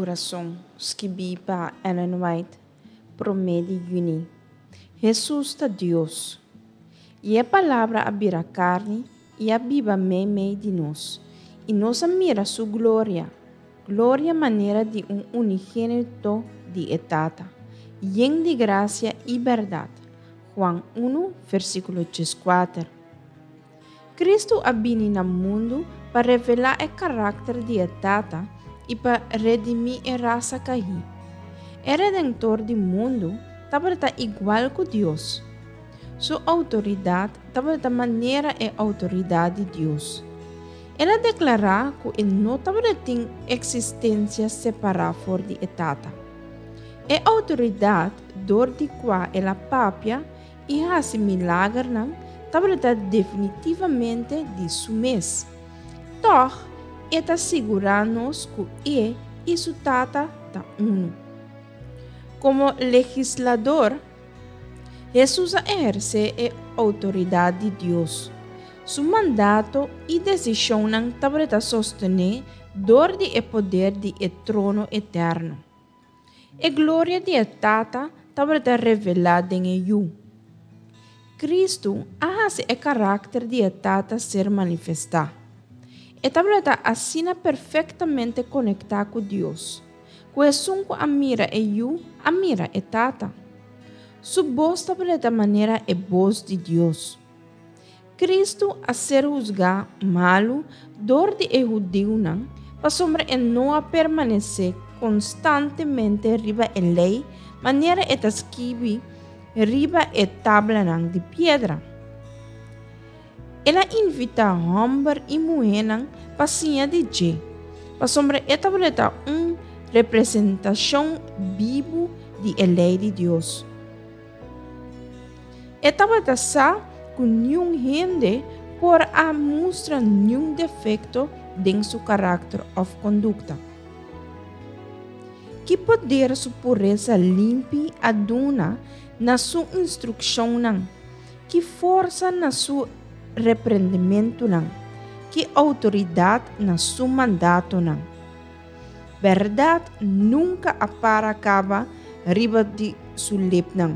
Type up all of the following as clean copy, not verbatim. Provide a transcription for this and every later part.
coração, escrevi para Ellen White, por meio de Juni. Jesus está Deus. E a palavra abrirá carne e abiba meio de nós. E nós mira sua glória, glória maneira de unigênito de etata, lleno de graça e verdade. Juan 1, versículo 14. Cristo abini no mundo para revelar o caráter de etata e para redimir a raça caída. O Redentor do mundo estava igual com Deus. Sua autoridade estava da maneira e autoridade de Deus. Ela declarou que ele não tem existência separada fora de etata. A autoridade, dor de qual ela papia e faz milagre, estava definitivamente de sua mês. Toch, ela assegura-nos que ele e sua tata estão uno. Como legislador, Jesus exerce a autoridade de Deus. Seu mandato e decisão estavam sostener dor de poder de trono eterno. A glória de Tata estava revelada em ele. Cristo faz o caráter de Tata ser manifestado. Estava assim perfeitamente conectado com Deus. Quando admira ele, admira a Tata. Sua voz estava da maneira a voz de Deus. Cristo a ser juzgado malo, dor de judeu, para sombra e não permanecer constantemente riba a lei, maneira e escrever riba a tabla de pedra. Ela invita homem e mulher para sinha de Jé, para sombra e estava representação viva de lei de Deus. Estava com nenhum gente por a mostrar nenhum defeito em seu caráter ou conduta. Que poder sua pureza limpe a duna na sua instrução, que força na seu repreendimento, que autoridade na seu mandato. Verdade nunca acaba riba de sua lipa.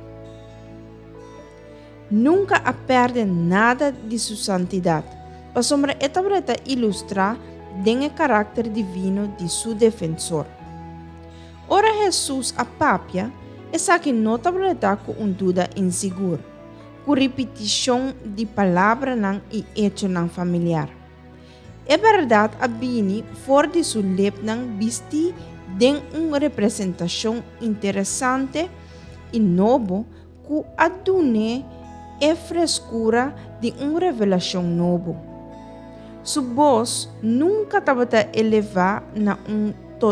Nunca perde nada de sua santidade. Para sombra esta ilustrar o caráter divino de seu defensor. Ora Jesus a papia, essa que não está com dúvida insegura, com repetição de palavras e hecho familiar. É verdade a bini fora de sua lipa vesti de uma representação interessante e novo que adune a frescura de uma revelação nova. Sua voz nunca estava elevada na uma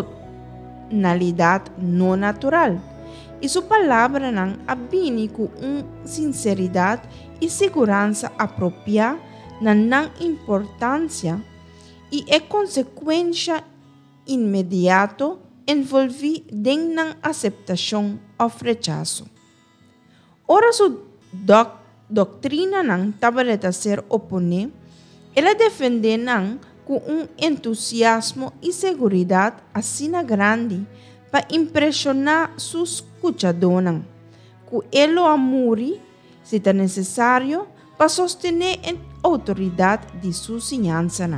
tonalidade não natural, e sua palavra abine com uma sinceridade e segurança apropriada na importância e a consequência imediata envolvida na aceitação ou rechaço. Ora, sua doutrina estava a ser oponente, ela defendeu com entusiasmo e segurança assim grande para impressionar seus escutadores, que ele amore, se é necessário, para sostener a autoridade de sua ensinança.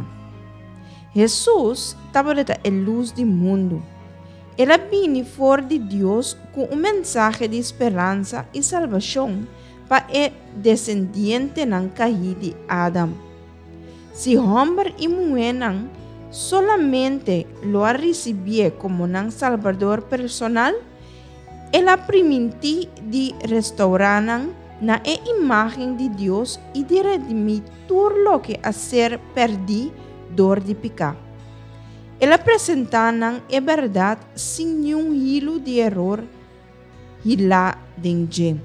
Jesus estava a luz do mundo. Ela vinha fora de Deus com um mensagem de esperança e salvação para o descendente caído de Adão. Se homem e mulher solamente lo recebia como salvador personal, ela permite de restaurar na imagem de Deus e de redimir tudo o que a ser perdido dor de pecado. Ela apresenta a verdade sem nenhum hilo de erro e lá dentro.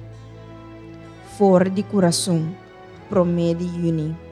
Fora de coração, promete Juni.